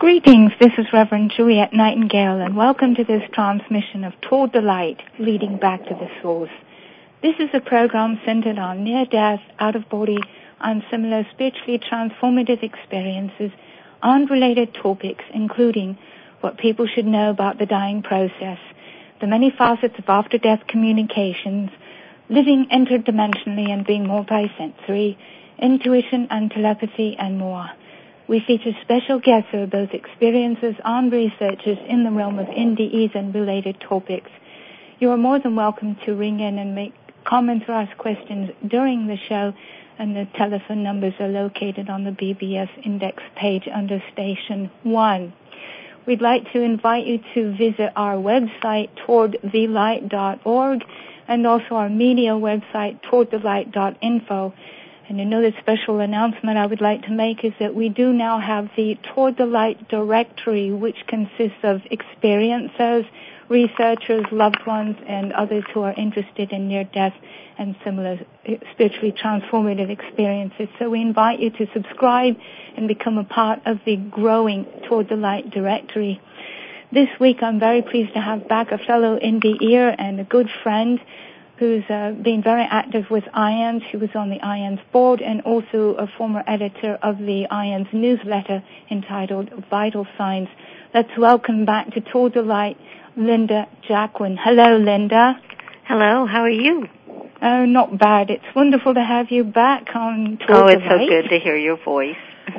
Greetings, this is Reverend Juliet Nightingale, and welcome to this transmission of Toward the Light, Leading Back to the Source. This is a program centered on near-death, out-of-body, and similar spiritually transformative experiences on related topics, including what people should know about the dying process, the many facets of after-death communications, living interdimensionally and being multisensory, intuition and telepathy, and more. We feature special guests who are both experiencers and researchers in the realm of NDEs and related topics. You are more than welcome to ring in and make comments or ask questions during the show, and the telephone numbers are located on the BBS index page under Station 1. We'd like to invite you to visit our website, towardthelight.org, and also our media website, towardthelight.info. And another special announcement I would like to make is that we do now have the Toward the Light directory, which consists of experiencers, researchers, loved ones, and others who are interested in near-death and similar spiritually transformative experiences. So we invite you to subscribe and become a part of the growing Toward the Light directory. This week I'm very pleased to have back a fellow NDEer and a good friend who's been very active with IANS. She was on the IANS board and also a former editor of the IANS newsletter entitled Vital Signs. Let's welcome back to Toward the Light, Linda Jacquin. Hello, Linda. Hello, how are you? Oh, not bad. It's wonderful to have you back on Toward the Light. Oh, it's so good to hear your voice.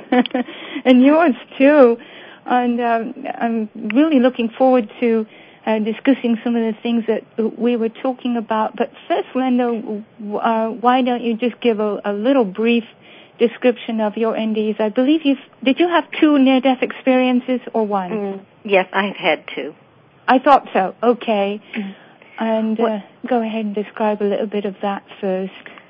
And yours, too. And I'm really looking forward to discussing some of the things that we were talking about. But first, Linda, why don't you just give a little brief description of your NDEs? I believe did you have 2 near-death experiences or 1? Yes, I've had 2. I thought so. Okay. And go ahead and describe a little bit of that first.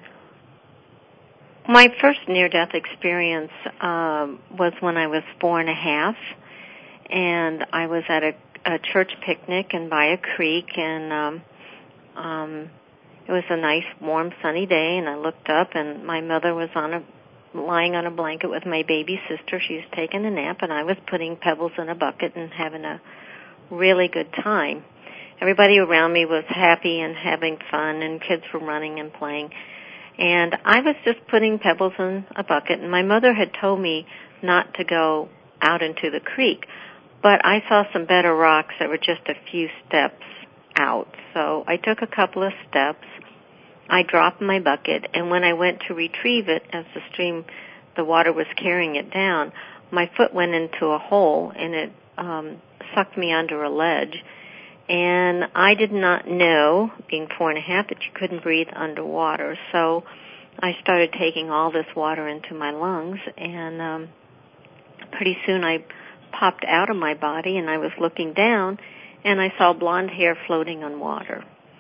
My first near-death experience was when I was 4 and a half, and I was at a church picnic and by a creek, and it was a nice, warm, sunny day, and I looked up, and my mother was lying on a blanket with my baby sister. She was taking a nap, and I was putting pebbles in a bucket and having a really good time. Everybody around me was happy and having fun, and kids were running and playing. And I was just putting pebbles in a bucket, and my mother had told me not to go out into the creek. But I saw some better rocks that were just a few steps out. So I took a couple of steps. I dropped my bucket, and when I went to retrieve it, as the water was carrying it down, my foot went into a hole, and it sucked me under a ledge. And I did not know, being 4 and a half, that you couldn't breathe underwater. So I started taking all this water into my lungs, and pretty soon I popped out of my body, and I was looking down, and I saw blonde hair floating on water.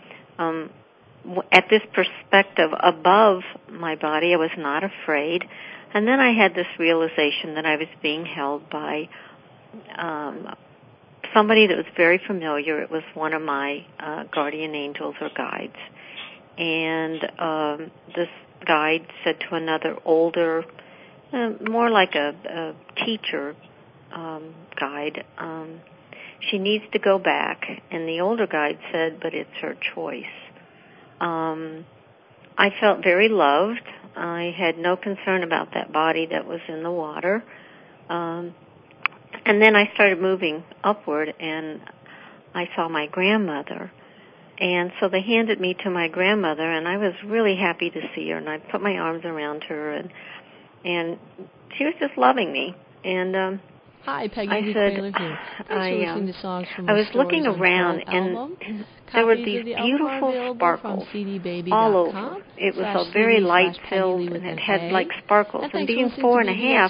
At this perspective above my body, I was not afraid. And then I had this realization that I was being held by somebody that was very familiar. It was one of my guardian angels or guides. And this guide said to another older, more like a teacher guide, she needs to go back. And the older guide said, but it's her choice. I felt very loved. I had no concern about that body that was in the water. And then I started moving upward, and I saw my grandmother. And so they handed me to my grandmother, and I was really happy to see her. And I put my arms around her, and she was just loving me. And hi, Peggy I Taylor said, here. I was looking around, and there were these beautiful sparkles all over. It was so very light-filled, and it had like sparkles. And being 4 and a half,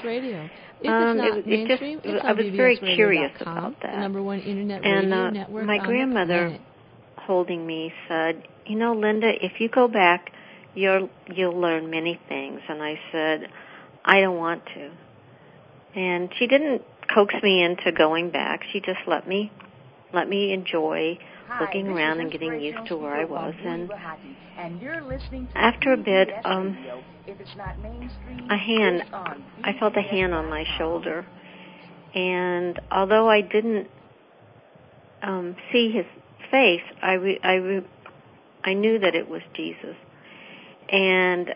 I was very curious about that. And my grandmother, holding me, said, you know, Linda, if you go back, you'll learn many things. And I said, I don't want to. And she didn't coax me into going back. She just let me enjoy looking around and getting used to where I was. And after a bit, I felt a hand on my shoulder, And although I didn't see his face, I knew that it was Jesus. And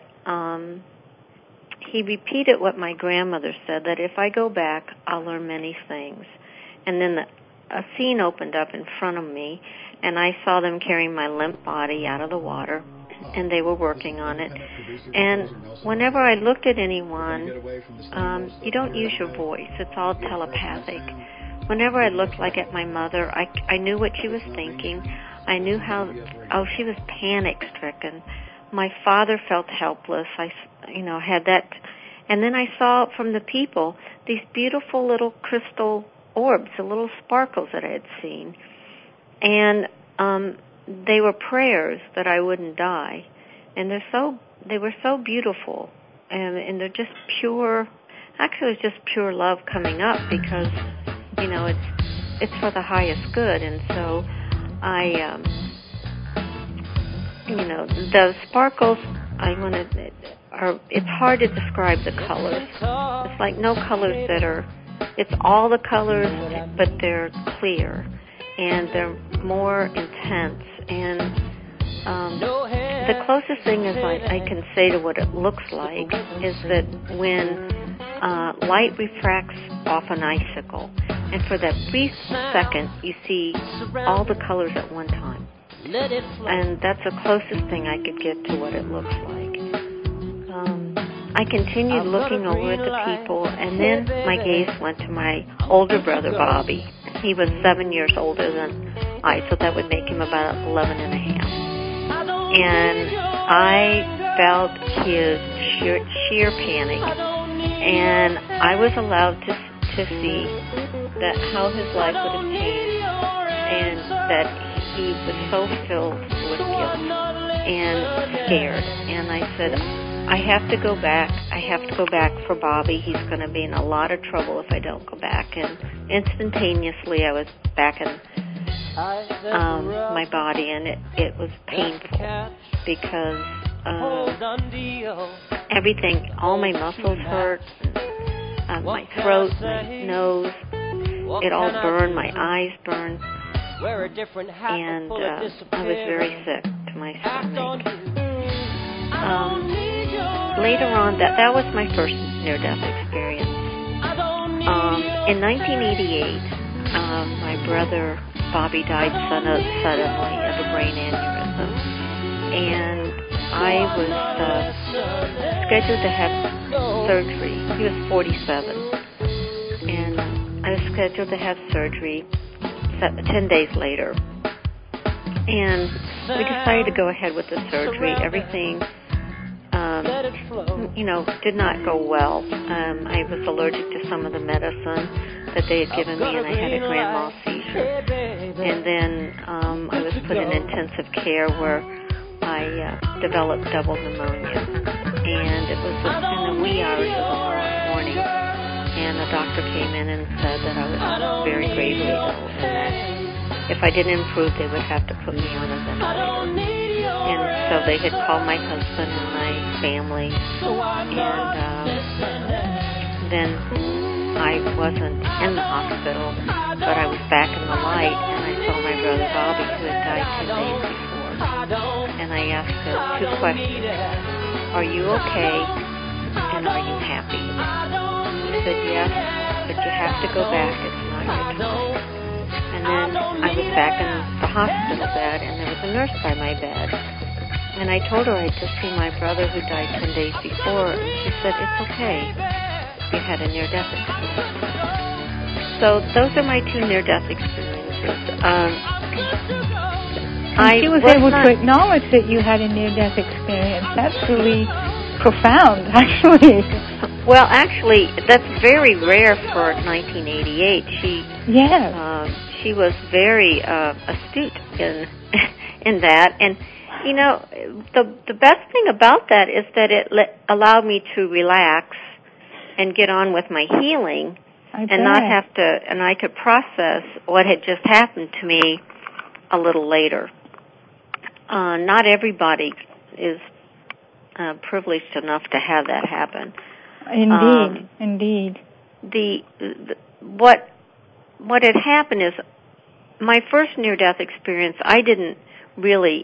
he repeated what my grandmother said, that if I go back, I'll learn many things. And then a scene opened up in front of me, and I saw them carrying my limp body out of the water, and they were working on it. And whenever I looked at anyone, you don't use your voice. It's all telepathic. Whenever I looked at my mother, I knew what she was thinking. I knew she was panic-stricken. My father felt helpless. I had that. And then I saw from the people these beautiful little crystal orbs, the little sparkles that I had seen. And they were prayers that I wouldn't die. And they were so beautiful. And they're just pure, actually it's just pure love coming up, because, it's for the highest good. And so the sparkles, it's hard to describe the colors. It's like no colors it's all the colors, but they're clear, and they're more intense. And the closest thing I can say to what it looks like is that when light refracts off an icicle, and for that brief second, you see all the colors at one time. And that's the closest thing I could get to what it looks like. I continued looking over at the people, and then my gaze went to my older brother, Bobby. He was 7 years older than I, so that would make him about 11 and a half. And I felt his sheer panic, and I was allowed to see that how his life would have changed, and that he was so filled with guilt and scared. And I said, I have to go back. I have to go back for Bobby. He's going to be in a lot of trouble if I don't go back. And instantaneously, I was back in my body, and it was painful because everything, all my muscles hurt, my throat, my nose, it all burned, my eyes burned, and I was very sick to my stomach. Later on, that was my first near-death experience. In 1988, my brother Bobby died suddenly of a brain aneurysm, and I was scheduled to have surgery. He was 47, and I was scheduled to have surgery 10 days later. And we decided to go ahead with the surgery. Everything did not go well. I was allergic to some of the medicine that they had given me, and I had a grand mal seizure. And then I was put in intensive care where I developed double pneumonia. And it was in the wee hours of the morning. And the doctor came in and said that I was very gravely ill, and that if I didn't improve, they would have to put me on a ventilator. And so they had called my husband and my family, and then I wasn't in the hospital, but I was back in the light, and I saw my brother Bobby, who had died 10 days before. And I asked him 2 questions. Are you okay, and are you happy? He said, yes, but you have to go back. It's not your time. And then I was back in the hospital bed, and there was a nurse by my bed. And I told her I'd just seen my brother who died 10 days before, and she said, it's okay. You had a near-death experience. So those are my 2 near-death experiences. She was able to acknowledge that you had a near-death experience. That's really profound, actually. Well, actually, that's very rare for 1988. She was very astute in that, and the best thing about that is that it allowed me to relax and get on with my healing, and not have to, and I could process what had just happened to me a little later. Not everybody is privileged enough to have that happen. Indeed. what had happened is my first near-death experience, I didn't really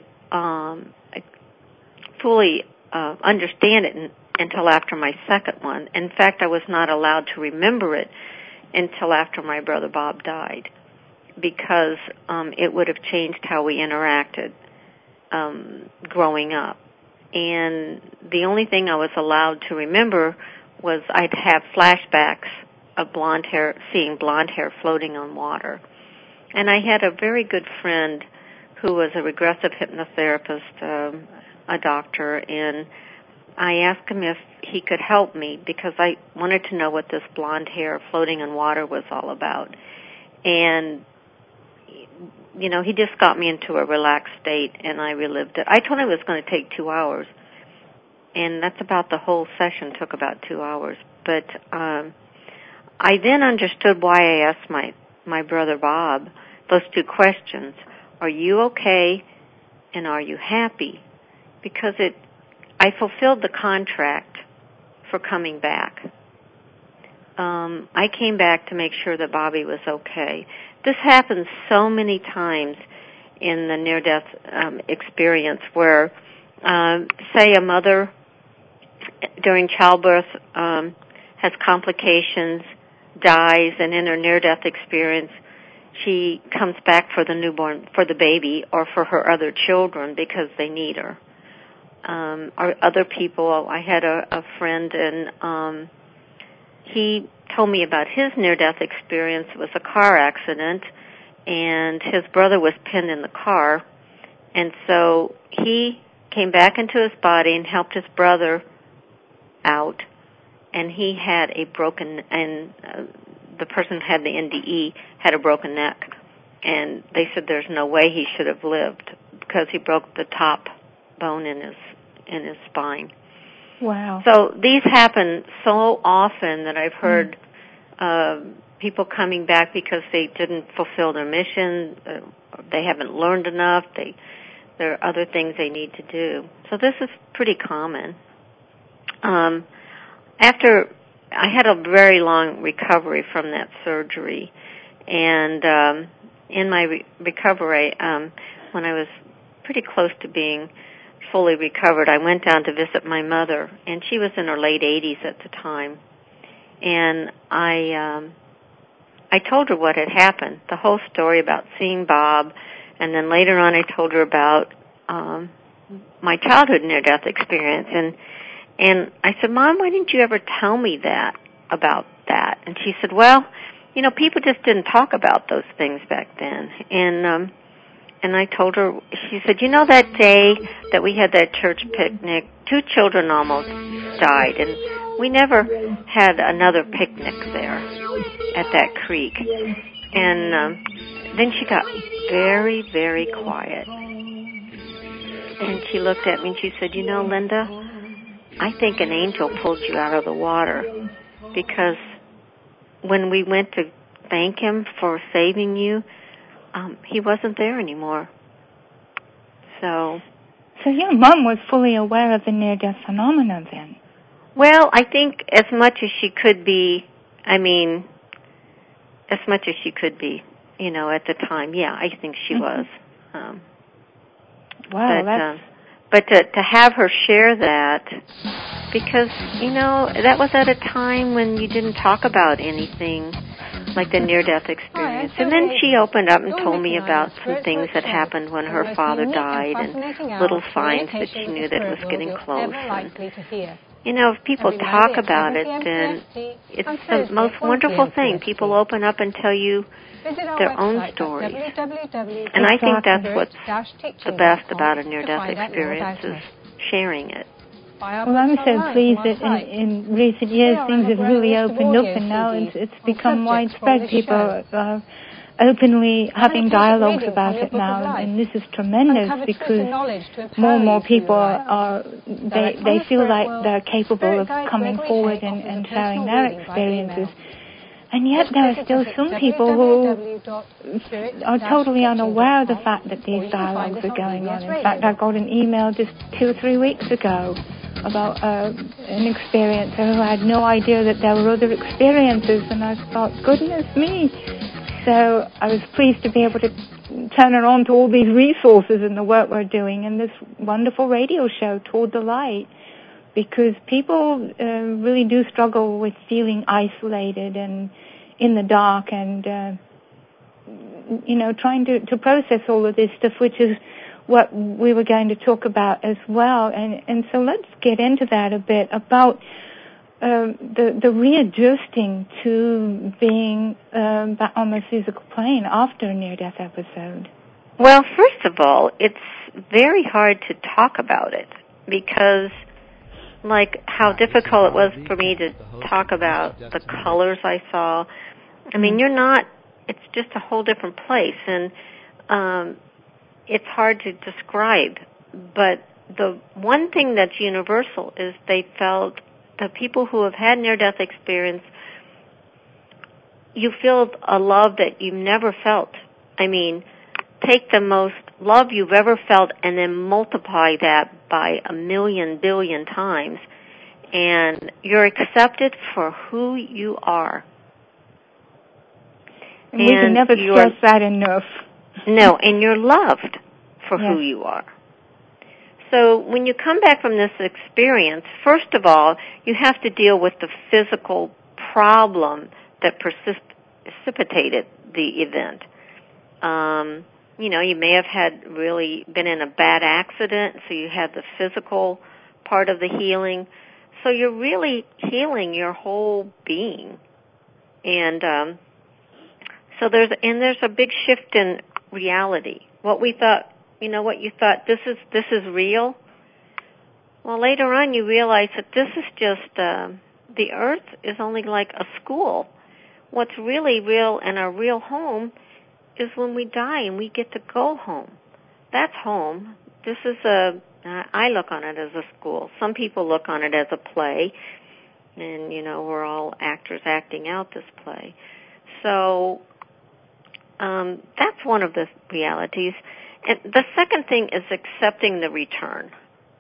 fully understand it until after my second one. In fact, I was not allowed to remember it until after my brother Bob died, because it would have changed how we interacted growing up. And the only thing I was allowed to remember was I'd have flashbacks of blonde hair, seeing blonde hair floating on water. And I had a very good friend who was a regressive hypnotherapist, a doctor, and I asked him if he could help me because I wanted to know what this blonde hair floating on water was all about. And, you know, he just got me into a relaxed state, and I relived it. I told him it was going to take 2 hours, and that's about the whole session took about 2 hours. But I then understood why I asked my brother Bob those two questions. Are you okay, and are you happy? Because I fulfilled the contract for coming back. I came back to make sure that Bobby was okay. This happens so many times in the near-death experience where, say, a mother during childbirth has complications, dies, and in her near-death experience, she comes back for the newborn, for the baby, or for her other children because they need her. Or other people, I had a friend, and he told me about his near-death experience. It was a car accident, and his brother was pinned in the car, and so he came back into his body and helped his brother out, and he had a broken, and the person who had the NDE had a broken neck, and they said there's no way he should have lived because he broke the top bone in his spine. Wow. So these happen so often that I've heard people coming back because they didn't fulfill their mission, they haven't learned enough, there are other things they need to do. So this is pretty common. After I had a very long recovery from that surgery, and in my recovery, when I was pretty close to being fully recovered, I went down to visit my mother, and she was in her late 80s at the time. And I told her what had happened, the whole story about seeing Bob, and then later on I told her about my childhood near-death experience. And I said, Mom, why didn't you ever tell me that about that? And she said, well, you know, people just didn't talk about those things back then. And I told her, she said, you know that day that we had that church picnic, 2 children almost died, and we never had another picnic there at that creek. And then she got very, very quiet. And she looked at me and she said, you know, Linda, I think an angel pulled you out of the water, because when we went to thank him for saving you, he wasn't there anymore. So your mom was fully aware of the near-death phenomenon then? Well, I think as much as she could be, as much as she could be, you know, at the time. Yeah, I think she was. Wow, but to have her share that, because, you know, that was at a time when you didn't talk about anything like the near-death experience. And then she opened up and told me about some things that happened when her father died and little signs that she knew that it was getting close. And, you know, if people talk about it, then it's the most wonderful thing. People open up and tell you their own stories. And I think that's what's the best about a near-death experience, is sharing it. Well, I'm so pleased that in recent years things have really opened up, and now it's become widespread. People are openly having dialogues about it now, and this is tremendous, because more and more people they feel like they're capable of coming forward and sharing their experiences. And yet there are still some people who are totally unaware of the fact that these dialogues are going on. In fact, I got an email just 2 or 3 weeks ago about an experiencer who had no idea that there were other experiences, and I thought, goodness me. So I was pleased to be able to turn her on to all these resources and the work we're doing in this wonderful radio show, Toward the Light, because people really do struggle with feeling isolated and in the dark and, trying to process all of this stuff, which is what we were going to talk about as well. And so let's get into that a bit about the readjusting to being back on the physical plane after a near-death episode. Well, first of all, it's very hard to talk about it because, like, how difficult it was for me to talk about the colors I saw. I mean, it's just a whole different place, and it's hard to describe. But the one thing that's universal is they felt, the people who have had near-death experience, you feel a love that you've never felt. I mean, take the most love you've ever felt and then multiply that by 1 billion times, and you're accepted for who you are. And we can never stress that enough. No, and you're loved for who you are. So when you come back from this experience, first of all, you have to deal with the physical problem that precipitated the event. You may have been in a bad accident, so you had the physical part of the healing. So you're really healing your whole being. And so there's a big shift in reality. What we thought, what you thought, this is real. Well, later on you realize that this is just, the earth is only like a school. What's really real and our real home is when we die and we get to go home. That's home. This is I look on it as a school. Some people look on it as a play, and, we're all actors acting out this play. So that's one of the realities. And the second thing is accepting the return.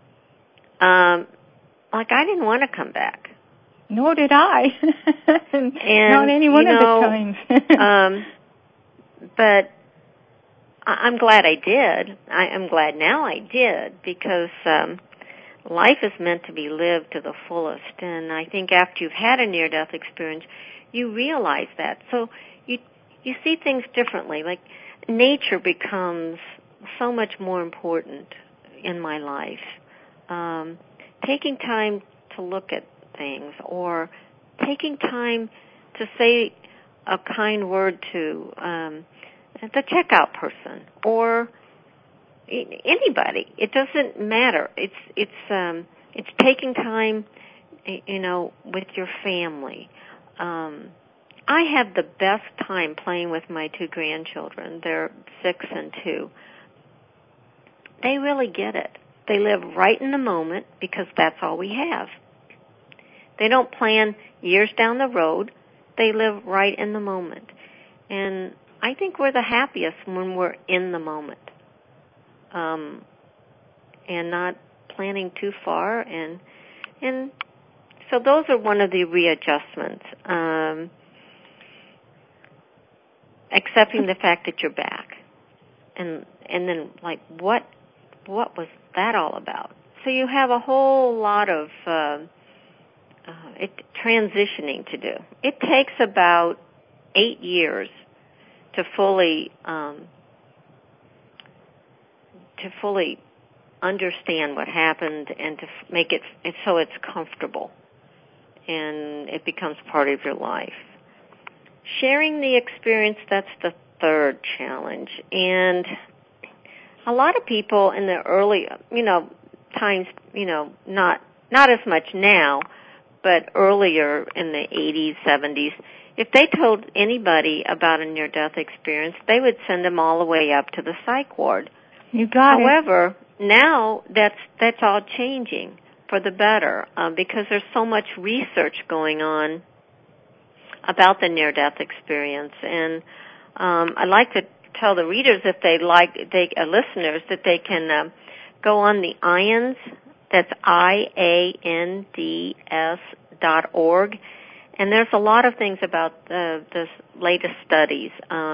I didn't want to come back. Nor did I. And, not any one of the times. But I'm glad I did. I'm glad now I did, because life is meant to be lived to the fullest. And I think after you've had a near-death experience, you realize that. So you see things differently. Like, nature becomes so much more important in my life. Taking time to look at things, or taking time to say a kind word to the checkout person, or anybody. It doesn't matter. It's taking time, with your family. I have the best time playing with my 2 grandchildren. They're 6 and 2. They really get it. They live right in the moment because that's all we have. They don't plan years down the road. They live right in the moment. And I think we're the happiest when we're in the moment, and not planning too far. And so those are one of the readjustments. Accepting the fact that you're back, and then, like, what was that all about? So you have a whole lot of transitioning to do. It takes about 8 years to fully understand what happened and to make it so it's comfortable and it becomes part of your life. Sharing the experience, that's the third challenge. And a lot of people in the early, times, not as much now, but earlier in the 80s, 70s, if they told anybody about a near-death experience, they would send them all the way up to the psych ward. You got it. However, now that's all changing for the better, because there's so much research going on about the near-death experience. And I'd like to tell the readers, if they'd like, listeners, that they can go on the IONS That's IANDS.org. And there's a lot of things about the latest studies.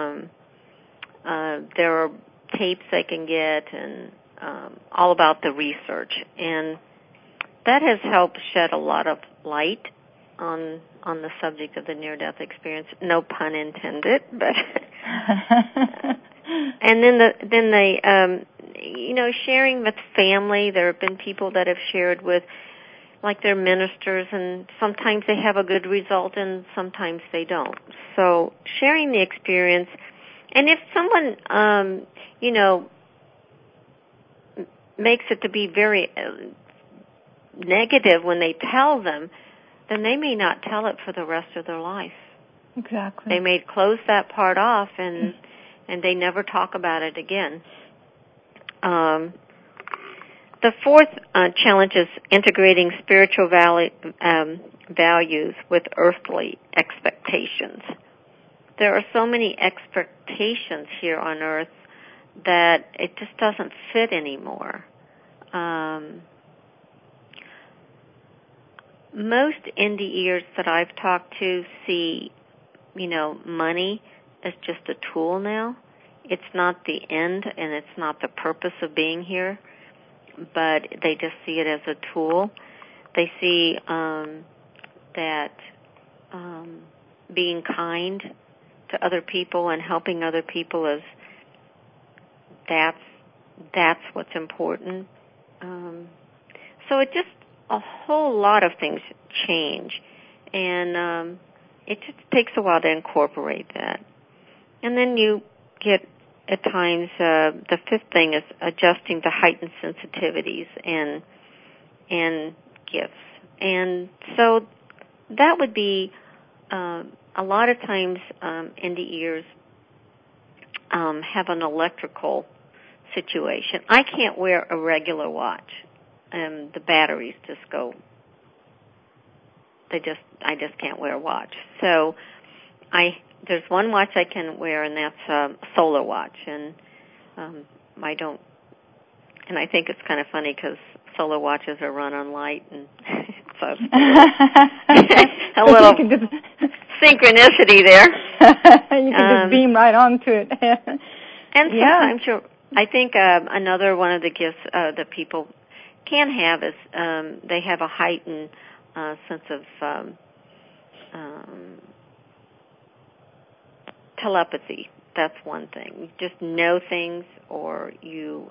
There are tapes they can get and all about the research. And that has helped shed a lot of light on the subject of the near-death experience. No pun intended, but and then sharing with family. There have been people that have shared with, like, their ministers, and sometimes they have a good result and sometimes they don't. So sharing the experience, and if someone makes it to be very negative when they tell them, then they may not tell it for the rest of their life. Exactly. They may close that part off and they never talk about it again. The fourth challenge is integrating spiritual values with earthly expectations. There are so many expectations here on earth that it just doesn't fit anymore. Most NDEers that I've talked to see, money as just a tool now. It's not the end and it's not the purpose of being here, but they just see it as a tool. They see that being kind to other people and helping other people is that's what's important. So it just, a whole lot of things change, and it just takes a while to incorporate that. And then you get, at times, the fifth thing is adjusting to heightened sensitivities and gifts. And so that would be, a lot of times, NDEers have an electrical situation. I can't wear a regular watch. The batteries just go. I just can't wear a watch. So there's one watch I can wear, and that's a solar watch, and I don't. And I think it's kind of funny because solar watches are run on light, and so a little synchronicity there. You can just beam right onto it. And sometimes I think another one of the gifts that people can have is they have a heightened sense of telepathy. That's one thing. You just know things, or you.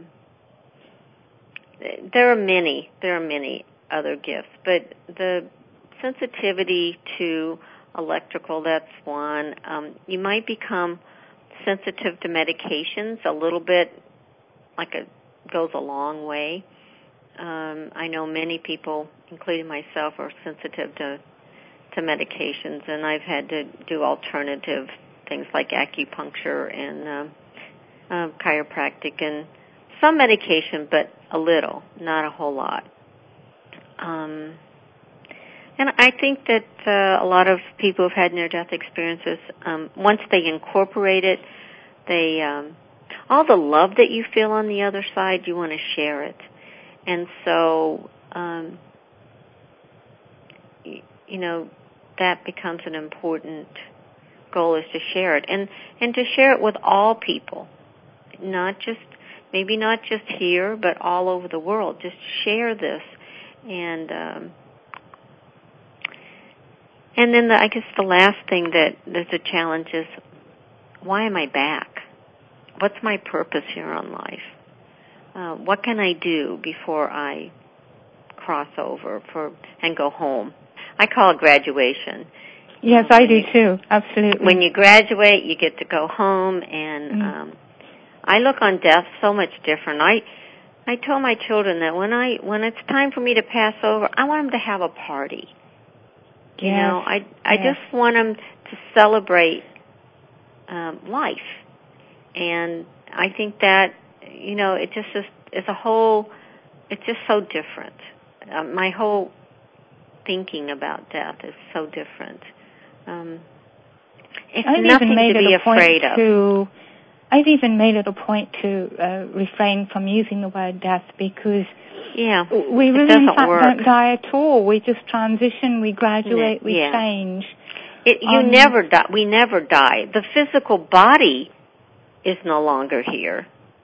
There are many other gifts, but the sensitivity to electrical, that's one. You might become sensitive to medications a little bit, like it goes a long way. I know many people, including myself, are sensitive to medications, and I've had to do alternative things like acupuncture and chiropractic and some medication, but a little, not a whole lot. And I think that a lot of people who've had near-death experiences, once they incorporate it, they all the love that you feel on the other side, you want to share it. And so, that becomes an important goal, is to share it. And to share it with all people, maybe not just here, but all over the world. Just share this. And then I guess the last thing that there's a challenge is, why am I back? What's my purpose here on life? What can I do before I cross over and go home? I call it graduation. Yes, I do too. Absolutely. When you graduate, you get to go home, and I look on death so much different. I tell my children that when it's time for me to pass over, I want them to have a party. Yes. I just want them to celebrate life, and I think that it just is a whole. It's just so different. My whole thinking about death is so different. It's nothing to be afraid of. I've even made it a point to refrain from using the word death, because Yeah. We really, in fact, don't die at all. We just transition, we graduate, we change. You never die. We never die. The physical body is no longer here.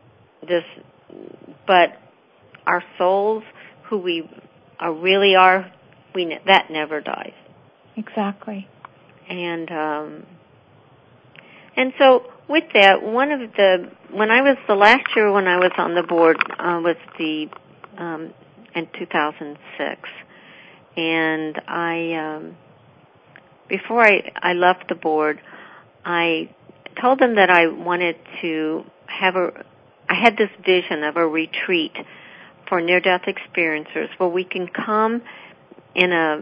But our souls, who we really are, that never dies. Exactly. And so with that, last year when I was on the board was in 2006, and before I left the board, I told them that I wanted to I had this vision of a retreat for near-death experiencers where we can come in a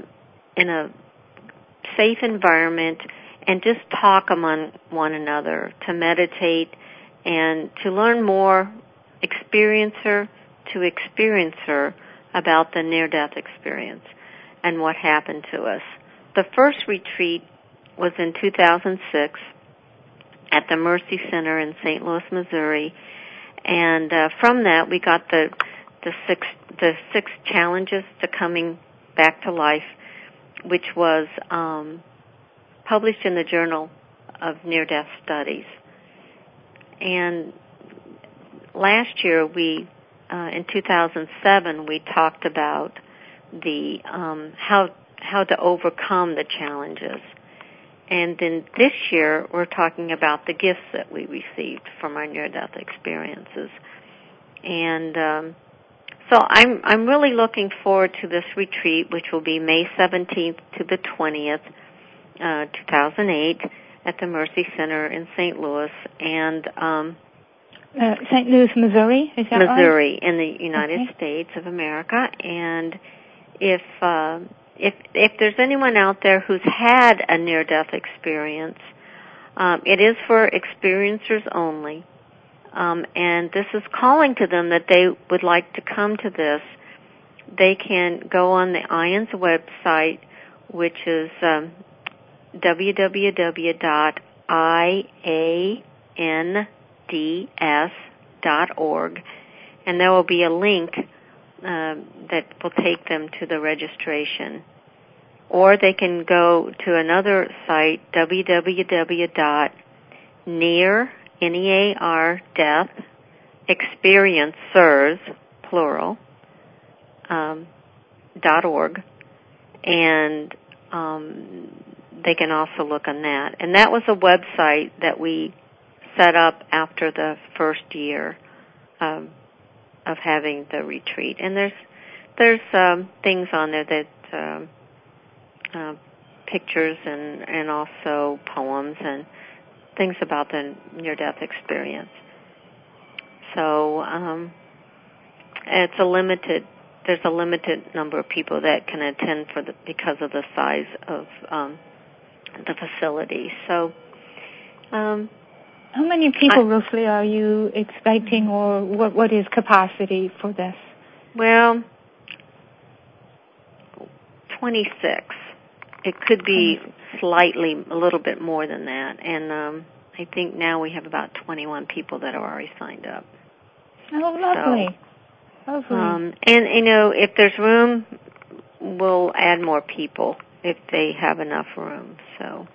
safe environment and just talk among one another, to meditate and to learn more experiencer to experiencer about the near-death experience and what happened to us. The first retreat was in 2006 at the Mercy Center in St. Louis, Missouri, and from that we got the six challenges to coming back to life, which was published in the Journal of Near-Death Studies. And last year, in 2007, we talked about the how to overcome the challenges. And then this year, we're talking about the gifts that we received from our near-death experiences. And so I'm really looking forward to this retreat, which will be May 17th to the 20th, 2008, at the Mercy Center in St. Louis. And St. Louis, Missouri, is that right? Missouri, in the United States of America. And if there's anyone out there who's had a near-death experience, it is for experiencers only. And this is calling to them that they would like to come to this. They can go on the IANDS website, which is www.iands.org, and there will be a link that will take them to the registration. Or they can go to another site, www.near experiencers, plural, .org, and they can also look on that. And that was a website that we set up after the first year of having the retreat. And there's things on there that pictures and also poems and things about the near-death experience. So there's a limited number of people that can attend because of the size of the facility. So how many people roughly are you expecting, or what is capacity for this? Well, 26. It could be slightly, a little bit more than that. And I think now we have about 21 people that are already signed up. Oh, lovely. Lovely. And, if there's room, we'll add more people if they have enough room. So.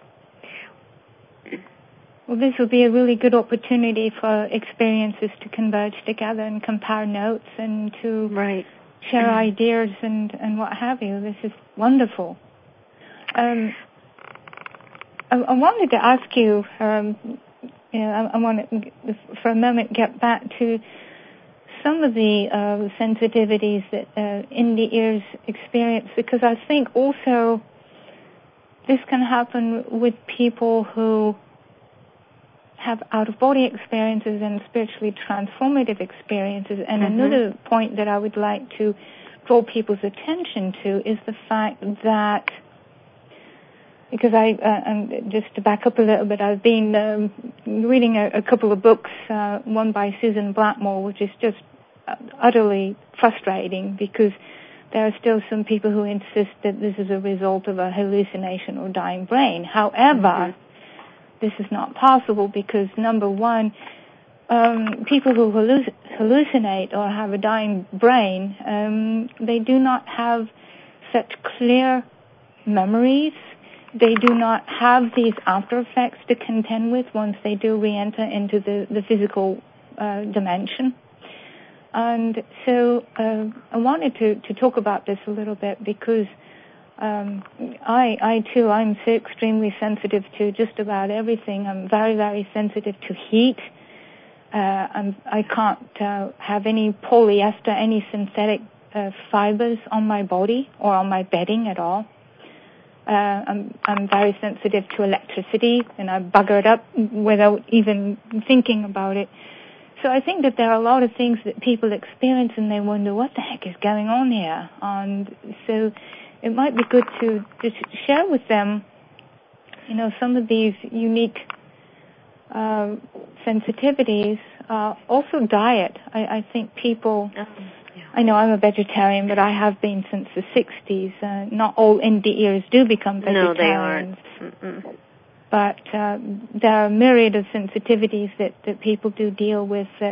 Well, this will be a really good opportunity for experiences to converge together and compare notes and to share ideas and what have you. This is wonderful. I wanted to ask you, I want to, for a moment, get back to some of the sensitivities that in the ears experience, because I think also this can happen with people who have out-of-body experiences and spiritually transformative experiences. And another point that I would like to draw people's attention to is the fact that, because just to back up a little bit, I've been reading a couple of books, one by Susan Blackmore, which is just utterly frustrating because there are still some people who insist that this is a result of a hallucination or dying brain. However, this is not possible because, number one, people who hallucinate or have a dying brain, they do not have such clear memories. They do not have these after effects to contend with once they do re-enter into the physical dimension. And so I wanted to talk about this a little bit because I too, I'm so extremely sensitive to just about everything. I'm very, very sensitive to heat. I can't have any polyester, any synthetic fibers on my body or on my bedding at all. I'm very sensitive to electricity, and I bugger it up without even thinking about it. So I think that there are a lot of things that people experience, and they wonder what the heck is going on here. And so it might be good to share with them, some of these unique sensitivities. Also diet. I think people... I know I'm a vegetarian, but I have been since the 60s. Not all NDEers do become vegetarians. No, they aren't. But there are a myriad of sensitivities that people do deal with that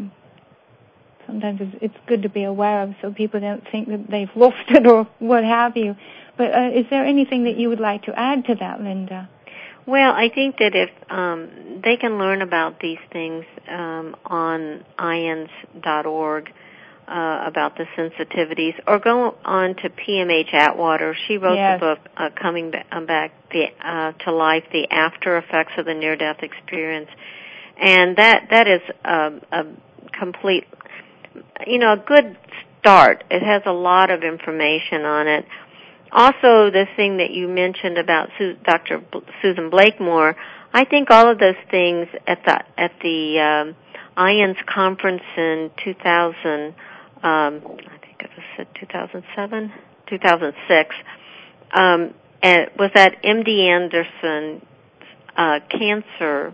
sometimes it's good to be aware of so people don't think that they've lost it or what have you. But is there anything that you would like to add to that, Linda? Well, I think that if they can learn about these things on IANDS.org, about the sensitivities, or go on to PMH Atwater. She wrote the book, Coming Back to Life, The After Effects of the Near-Death Experience. And that is a complete, a good start. It has a lot of information on it. Also, the thing that you mentioned about Dr. Susan Blakemore, I think all of those things at the IANDS conference in 2000, I think it was 2007, 2006, and it was at MD Anderson Cancer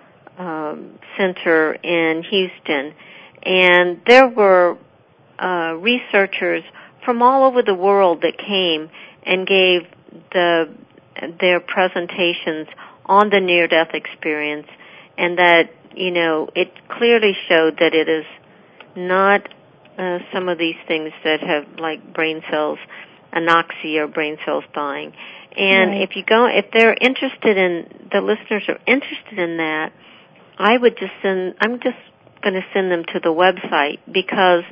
Center in Houston, and there were researchers from all over the world that came and gave their presentations on the near-death experience, and that, it clearly showed that it is not some of these things that have, like brain cells, anoxia or brain cells dying. And right. if they're interested in, the listeners are interested in that, I'm just going to send them to the website, because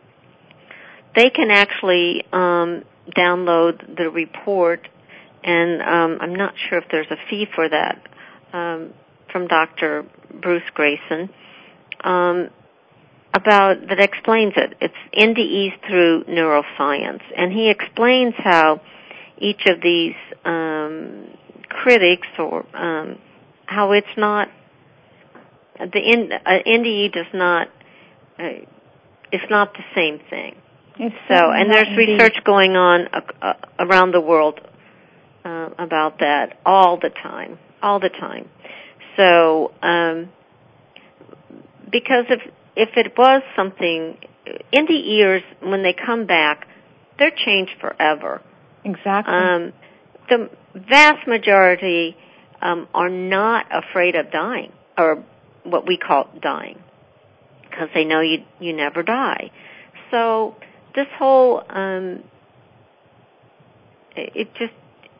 they can actually download the report, and I'm not sure if there's a fee for that, from Dr. Bruce Grayson, that explains it. It's NDEs through neuroscience, and he explains how each of these critics, or how it's not, NDE does not, it's not the same thing. And there's research going on around the world about that all the time. So, because if it was something, NDEers, when they come back, they're changed forever. Exactly. The vast majority are not afraid of dying, or what we call dying, because they know you never die. So this whole, it just,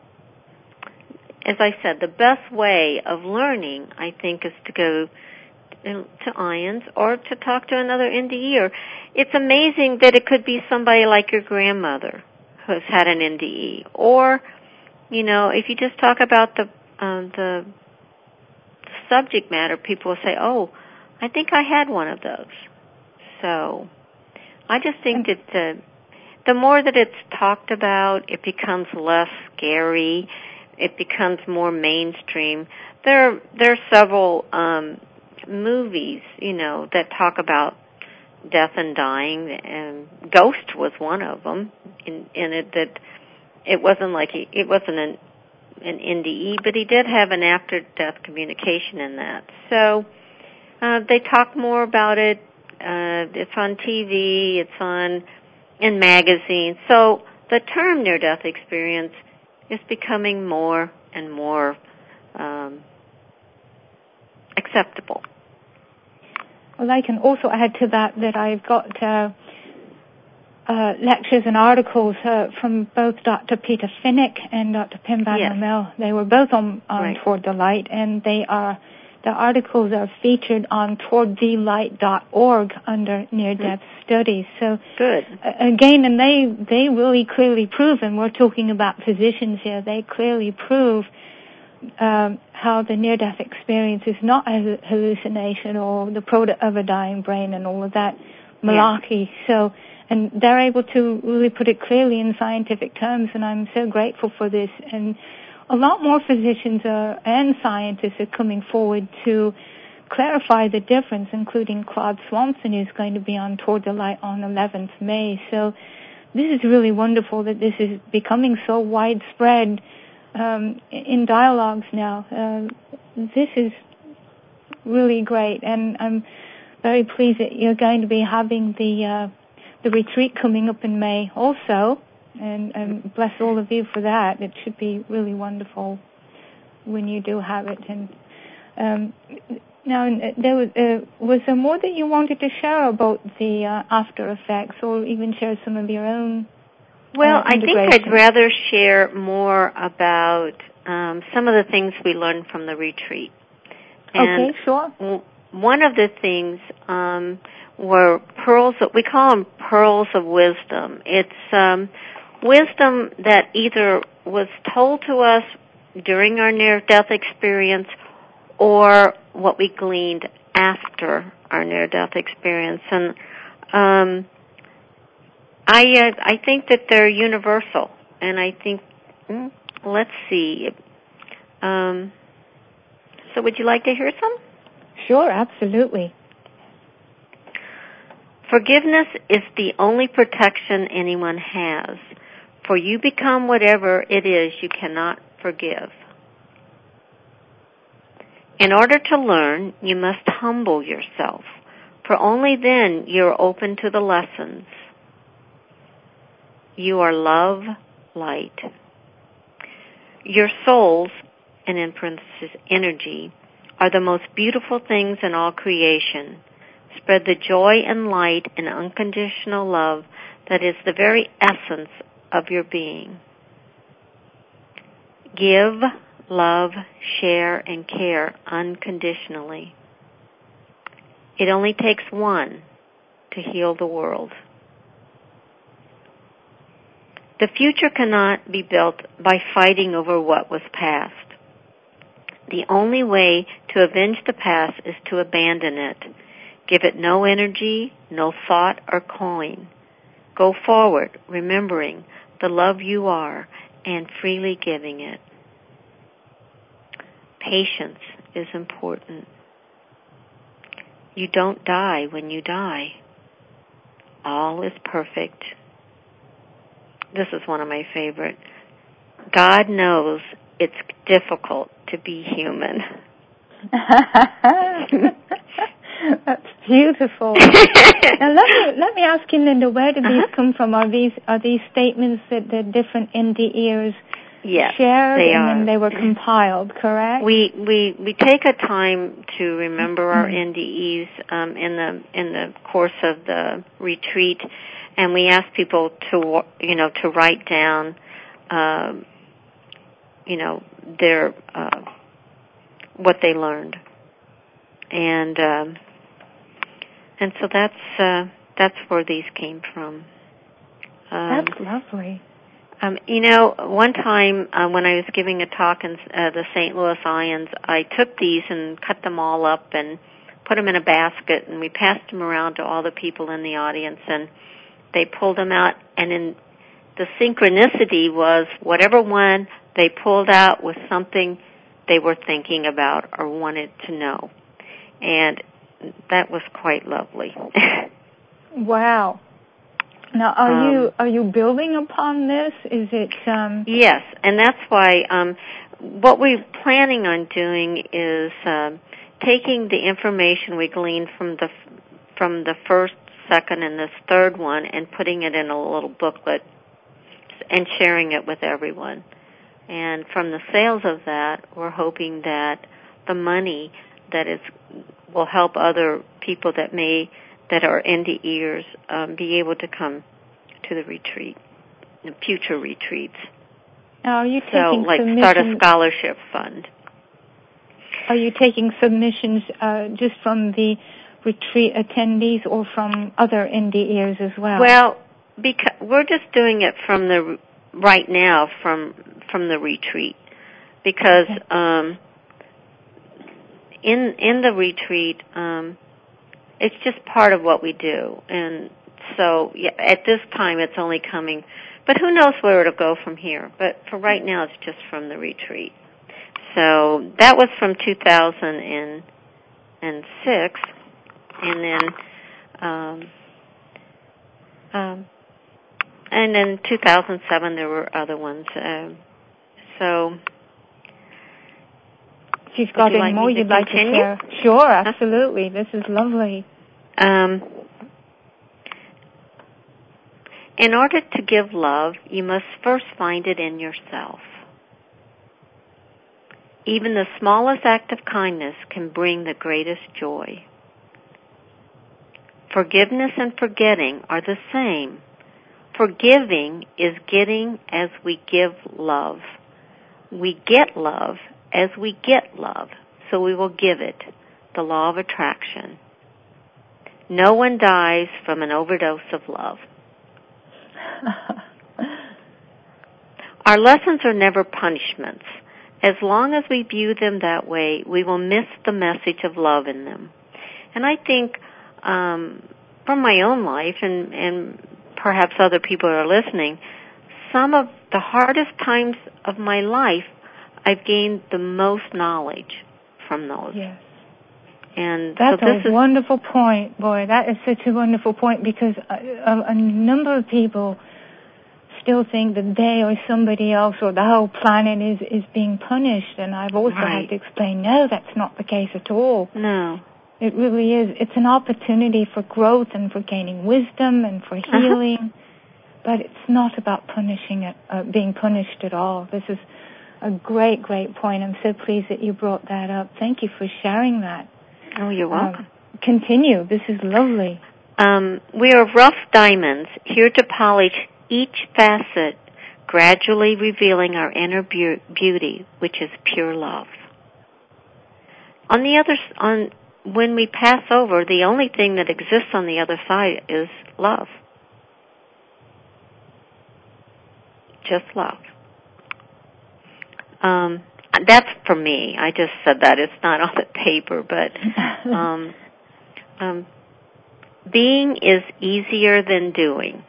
as I said, the best way of learning, I think, is to go to IANDS or to talk to another NDE. It's amazing that it could be somebody like your grandmother who's had an NDE, or, if you just talk about the subject matter, people will say, "Oh, I think I had one of those." So I just think that the more that it's talked about, it becomes less scary. It becomes more mainstream. There are several movies, that talk about death and dying, and Ghost was one of them. In it, that it wasn't an NDE, but he did have an after-death communication in that. So they talk more about it. It's on TV. It's in magazines. So the term near-death experience is becoming more and more acceptable. well, I can also add to that I've got lectures and articles from both Dr. Peter Finnick and Dr. Pim Van Lommel. They were both on right. Toward the Light, and the articles are featured on towardthelight.org under near-death studies. So good. Again, and they really clearly prove, and we're talking about physicians here, they clearly prove how the near-death experience is not a hallucination or the product of a dying brain and all of that malarkey. So, and they're able to really put it clearly in scientific terms, and I'm so grateful for this. And a lot more physicians and scientists are coming forward to clarify the difference, including Claude Swanson, who's going to be on Toward the Light on 11th May. So this is really wonderful that this is becoming so widespread in dialogues now. This is really great, and I'm very pleased that you're going to be having the retreat coming up in May also, and bless all of you for that. It should be really wonderful when you do have it. And now, there was there more that you wanted to share about the after effects, or even share some of your own? Well, I think I'd rather share more about some of the things we learned from the retreat. And okay, sure. One of the things were pearls, we call them pearls of wisdom. It's wisdom that either was told to us during our near-death experience or what we gleaned after our near-death experience. And I think that they're universal, and I think, let's see. So would you like to hear some? Sure, absolutely. Forgiveness is the only protection anyone has, for you become whatever it is you cannot forgive. In order to learn, you must humble yourself, for only then you're open to the lessons. You are love, light. Your souls, and in parentheses, energy, are the most beautiful things in all creation. Spread the joy and light and unconditional love that is the very essence of your being. Give, love, share, and care unconditionally. It only takes one to heal the world. The future cannot be built by fighting over what was past. The only way to avenge the past is to abandon it. Give it no energy, no thought or coin. Go forward, remembering the love you are and freely giving it. Patience is important. You don't die when you die. All is perfect. This is one of my favorite. God knows it's difficult to be human. That's beautiful. Now let me ask you, Linda, where did these come from? Are these statements that the different NDEers shared, and then they were compiled, correct? We take a time to remember our NDEs in the course of the retreat, and we ask people to write down their what they learned, and so that's where these came from. That's lovely. One time when I was giving a talk in the St. Louis Ions, I took these and cut them all up and put them in a basket, and we passed them around to all the people in the audience, and they pulled them out, and in the synchronicity was whatever one they pulled out was something they were thinking about or wanted to know. And that was quite lovely. Wow. Now, are you building upon this? Is it? Yes, and that's why what we're planning on doing is taking the information we gleaned from the first, second, and this third one, and putting it in a little booklet and sharing it with everyone. And from the sales of that, we're hoping that the money that will help other people that are NDEers be able to come to the retreat, the future retreats. Now, are you taking submissions? Start a scholarship fund. Are you taking submissions just from the retreat attendees or from other NDEers as well? Well, because we're just doing it from the retreat, because in the retreat, it's just part of what we do, and so at this time it's only coming, but who knows where it'll go from here. But for right now, it's just from the retreat. So that was from 2006, and then 2007 there were other ones. So if you've got any more you'd like to share? Sure, absolutely. This is lovely. In order to give love, you must first find it in yourself. Even the smallest act of kindness can bring the greatest joy. Forgiveness and forgetting are the same. Forgiving is getting as we give love. We get love as we get love, so we will give it, the law of attraction. No one dies from an overdose of love. Our lessons are never punishments. As long as we view them that way, we will miss the message of love in them. And I think from my own life, and perhaps other people are listening, some of the hardest times of my life, I've gained the most knowledge from those. Yes. And that's so a wonderful point, boy. That is such a wonderful point, because a number of people still think that they or somebody else or the whole planet is being punished, and I've also had to explain, no, that's not the case at all. No. It really is. It's an opportunity for growth and for gaining wisdom and for healing, but it's not about being punished at all. This is a great, great point. I'm so pleased that you brought that up. Thank you for sharing that. Oh, you're welcome. Continue. This is lovely. We are rough diamonds, here to polish each facet, gradually revealing our inner beauty, which is pure love. When we pass over, the only thing that exists on the other side is love. Just love. That's for me. I just said that. It's not on the paper, but being is easier than doing.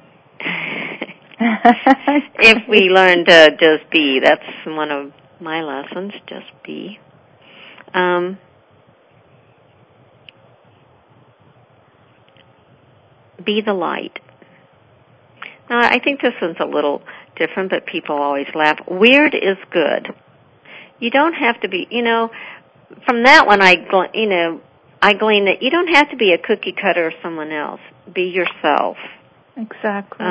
If we learn to just be, that's one of my lessons, just be. Be the light. Now, I think this one's a little different, but people always laugh. Weird is good. You don't have to be, from that one I glean that you don't have to be a cookie cutter or someone else. Be yourself. Exactly.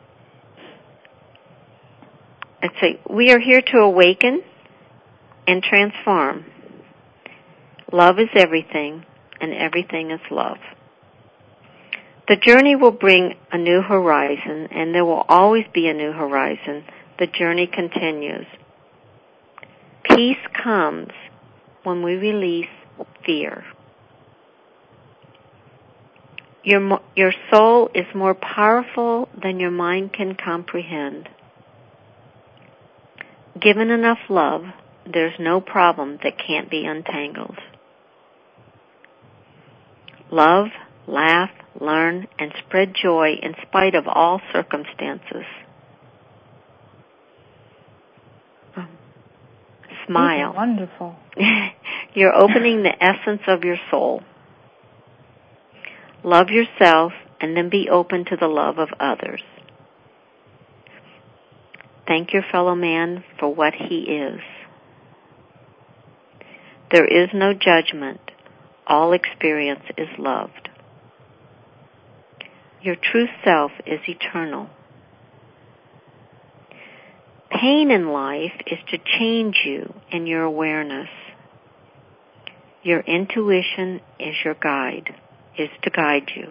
I'd say we are here to awaken and transform. Love is everything, and everything is love. The journey will bring a new horizon, and there will always be a new horizon. The journey continues. Peace comes when we release fear. Your soul is more powerful than your mind can comprehend. Given enough love, there's no problem that can't be untangled. Love, laugh, learn, and spread joy in spite of all circumstances. Smile. These are wonderful. You're opening the essence of your soul. Love yourself and then be open to the love of others. Thank your fellow man for what he is. There is no judgment. All experience is loved. Your true self is eternal. Pain in life is to change you in your awareness. Your intuition is your guide. is to guide you.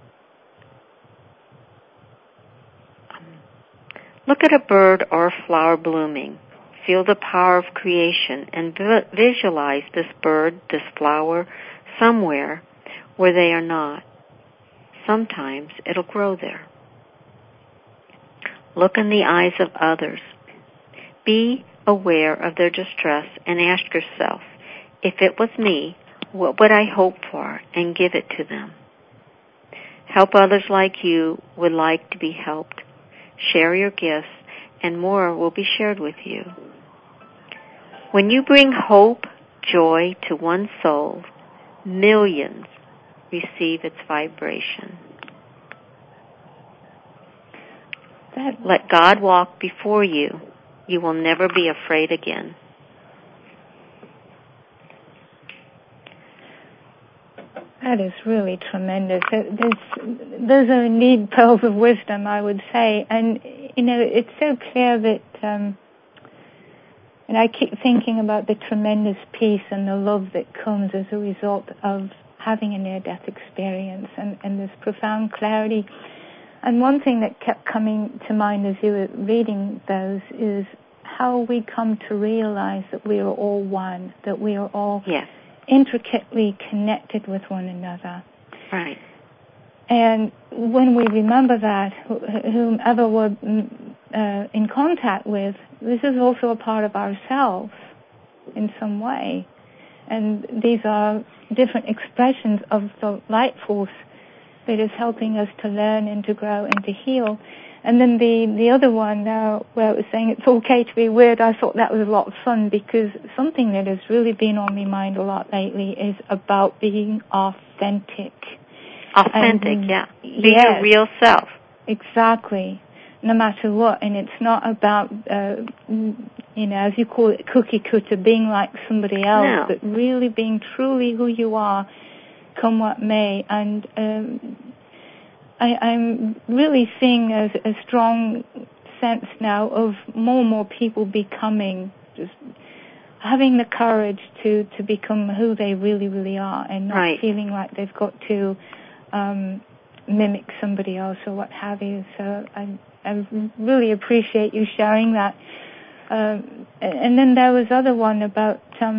Look at a bird or a flower blooming. Feel the power of creation and visualize this bird, this flower, somewhere where they are not. Sometimes it'll grow there. Look in the eyes of others. Be aware of their distress and ask yourself, if it was me, what would I hope for and give it to them? Help others like you would like to be helped. Share your gifts, and more will be shared with you. When you bring hope, joy to one soul, millions receive its vibration. Let God walk before you. You will never be afraid again. That is really tremendous. Those are indeed pearls of wisdom, I would say. And, it's so clear that, and I keep thinking about the tremendous peace and the love that comes as a result of having a near-death experience and this profound clarity. And one thing that kept coming to mind as you were reading those is how we come to realize that we are all one, that we are all intricately connected with one another. Right. And when we remember that, whomever we're in contact with, this is also a part of ourselves in some way. And these are different expressions of the light force that is helping us to learn and to grow and to heal. And then the other one where it was saying it's okay to be weird, I thought that was a lot of fun because something that has really been on my mind a lot lately is about being authentic. Authentic, Be your real self. Exactly. No matter what. And it's not about, as you call it, cookie cutter, being like somebody else, but really being truly who you are, come what may. And I'm really seeing a strong sense now of more and more people becoming, just having the courage to become who they really, really are and not feeling like they've got to mimic somebody else or what have you. So I really appreciate you sharing that. And then there was other one about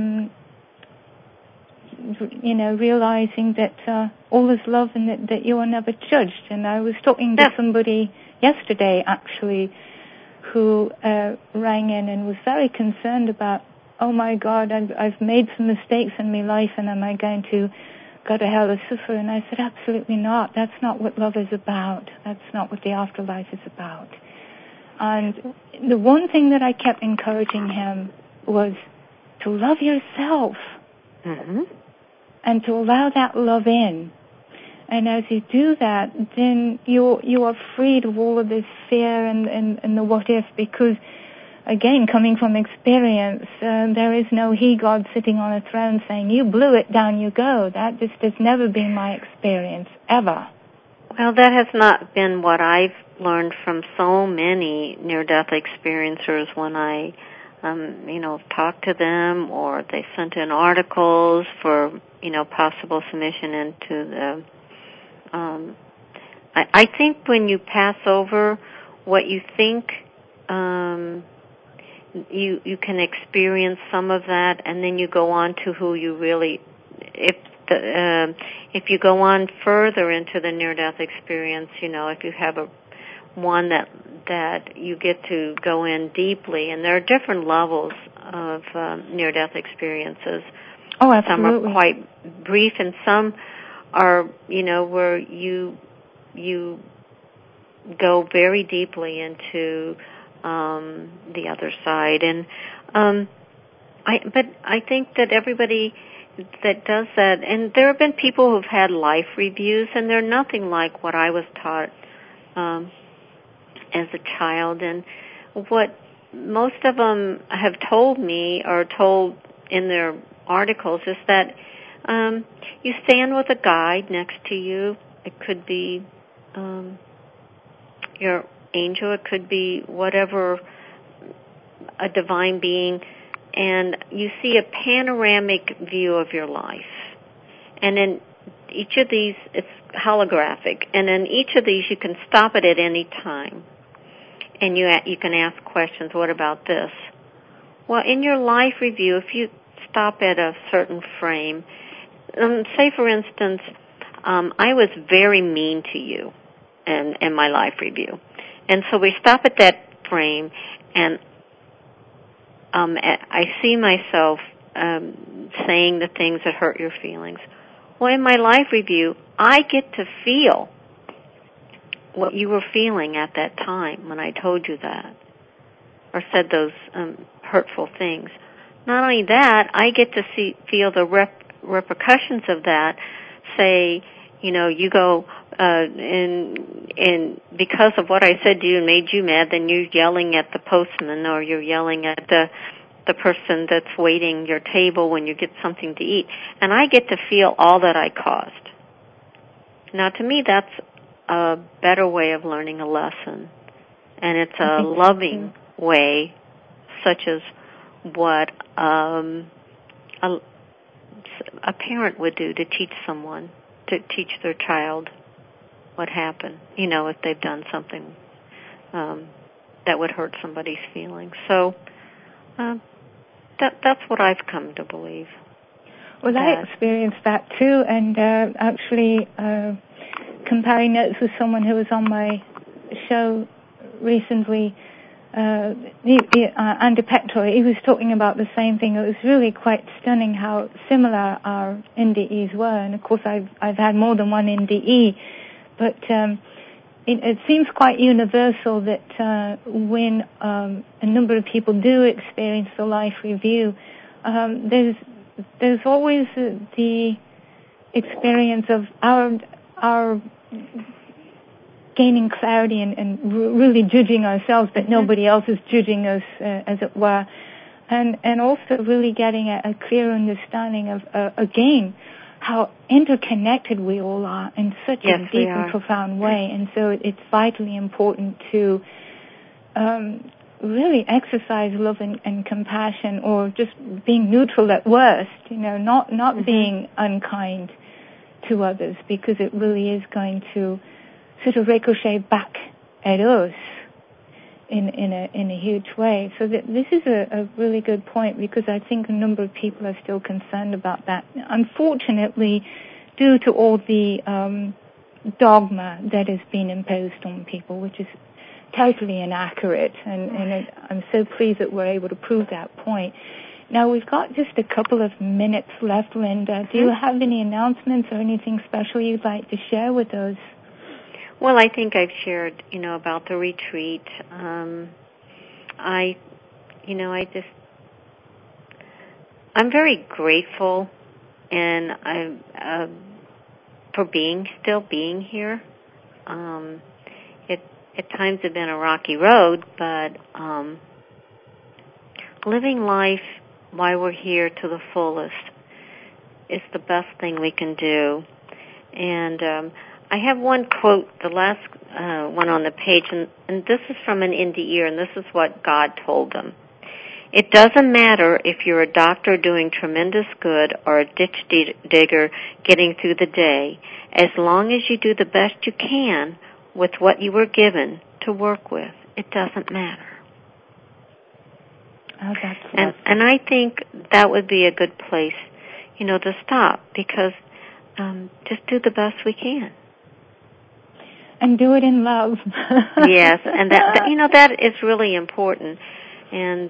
realizing that all is love and that you are never judged. And I was talking to somebody yesterday, actually, who rang in and was very concerned about, oh my God, I've made some mistakes in my life, and am I going to go to hell or suffer? And I said, absolutely not. That's not what love is about. That's not what the afterlife is about. And the one thing that I kept encouraging him was to love yourself. Mm-hmm. And to allow that love in. And as you do that, then you are freed of all of this fear and the what if, because, again, coming from experience, there is no he God sitting on a throne saying, you blew it, down you go. That just has never been my experience, ever. Well, that has not been what I've learned from so many near-death experiencers when I talk to them, or they sent in articles for, possible submission into the, I think when you pass over what you think, you can experience some of that, and then you go on to who you really, if you go on further into the near-death experience, if you have one that you get to go in deeply, and there are different levels of near-death experiences. Oh, absolutely. Some are quite brief, and some are, where you go very deeply into the other side. And I think that everybody that does that, and there have been people who've had life reviews, and they're nothing like what I was taught as a child. And what most of them have told me, or told in their articles, is that you stand with a guide next to you. It could be your angel, it could be whatever, a divine being, and you see a panoramic view of your life. And then each of these, it's holographic, and in each of these you can stop it at any time. And you can ask questions. What about this? Well, in your life review, if you stop at a certain frame, say for instance, I was very mean to you in my life review. And so we stop at that frame, and I see myself saying the things that hurt your feelings. Well, in my life review, I get to feel what you were feeling at that time when I told you that or said those hurtful things. Not only that, I get to feel the repercussions of that. Say, you go and because of what I said to you and made you mad, then you're yelling at the postman or you're yelling at the person that's waiting your table when you get something to eat. And I get to feel all that I caused. Now, to me, that's a better way of learning a lesson. And it's a loving way, such as what a parent would do to teach someone, to teach their child what happened, if they've done something that would hurt somebody's feelings. So that's what I've come to believe. Well, I experienced that too, and actually comparing notes with someone who was on my show recently, Andy Pector, he was talking about the same thing. It was really quite stunning how similar our NDEs were, and of course I've had more than one NDE, but it seems quite universal that when a number of people do experience the life review, there's always the experience of our gaining clarity and really judging ourselves, but nobody else is judging us, as it were, and also really getting a clear understanding of, again, how interconnected we all are in such a deep and profound way. And so it's vitally important to really exercise love and compassion, or just being neutral at worst, not being unkind to others, because it really is going to sort of ricochet back at us in a huge way. So this is a really good point, because I think a number of people are still concerned about that. Unfortunately, due to all the dogma that has been imposed on people, which is totally inaccurate, and I'm so pleased that we're able to prove that point. Now, we've got just a couple of minutes left, Linda. Do you have any announcements or anything special you'd like to share with us? Well, I think I've shared, about the retreat. I'm very grateful, and I'm for still being here. It at times have been a rocky road, but living life while we're here to the fullest is the best thing we can do. And I have one quote, the last one on the page, and this is from an NDE, and this is what God told them. It doesn't matter if you're a doctor doing tremendous good or a ditch digger getting through the day, as long as you do the best you can with what you were given to work with. It doesn't matter. Oh, and I think that would be a good place, to stop, because just do the best we can. And do it in love. Yes, and that is really important. And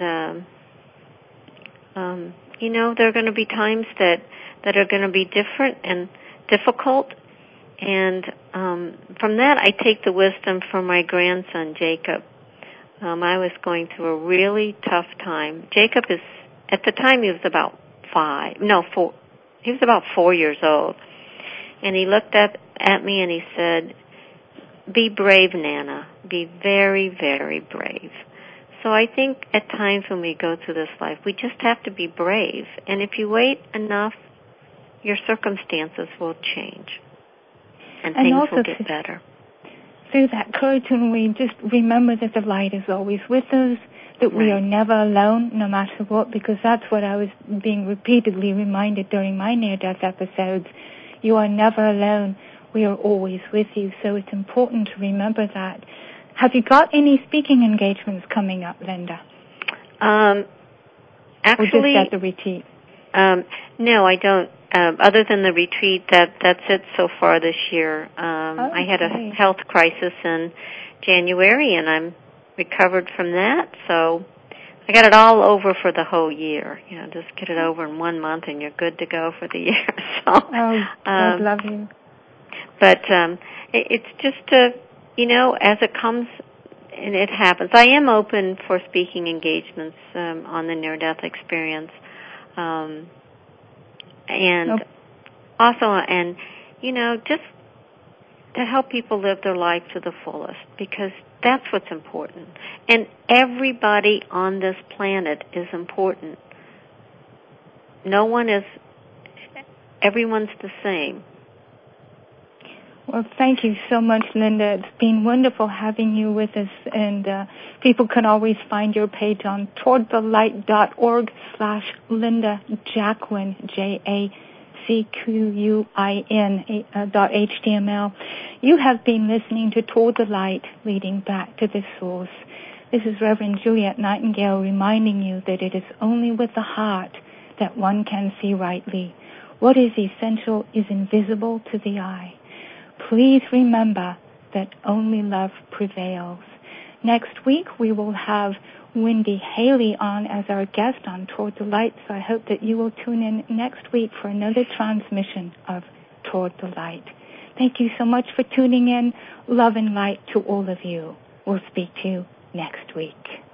there are going to be times that are going to be different and difficult. And from that, I take the wisdom from my grandson, Jacob. I was going through a really tough time. Jacob at the time, he was about 4. He was about 4 years old. And he looked up at me and he said, "Be brave, Nana. Be very, very brave." So I think at times when we go through this life, we just have to be brave. And if you wait enough, your circumstances will change. And things will get better. Through that courage, when we just remember that the light is always with us, that we are never alone, no matter what, because that's what I was being repeatedly reminded during my near-death episodes. You are never alone. We are always with you. So it's important to remember that. Have you got any speaking engagements coming up, Linda? Actually, or just at the retreat? No, I don't. Other than the retreat, that's it so far this year. I had a health crisis in January, and I'm recovered from that. So I got it all over for the whole year. You know, just get it over in 1 month, and you're good to go for the year. So, God love you. But it's just as it comes. And it happens. I am open for speaking engagements on the near-death experience, and also, just to help people live their life to the fullest, because that's what's important. And everybody on this planet is important. Everyone's the same. Well, thank you so much, Linda. It's been wonderful having you with us, and people can always find your page on towardthelight.org/Linda Jacquin, JACQUIN.html. You have been listening to Toward the Light, leading back to the source. This is Reverend Juliet Nightingale reminding you that it is only with the heart that one can see rightly. What is essential is invisible to the eye. Please remember that only love prevails. Next week, we will have Wendy Haley on as our guest on Toward the Light, so I hope that you will tune in next week for another transmission of Toward the Light. Thank you so much for tuning in. Love and light to all of you. We'll speak to you next week.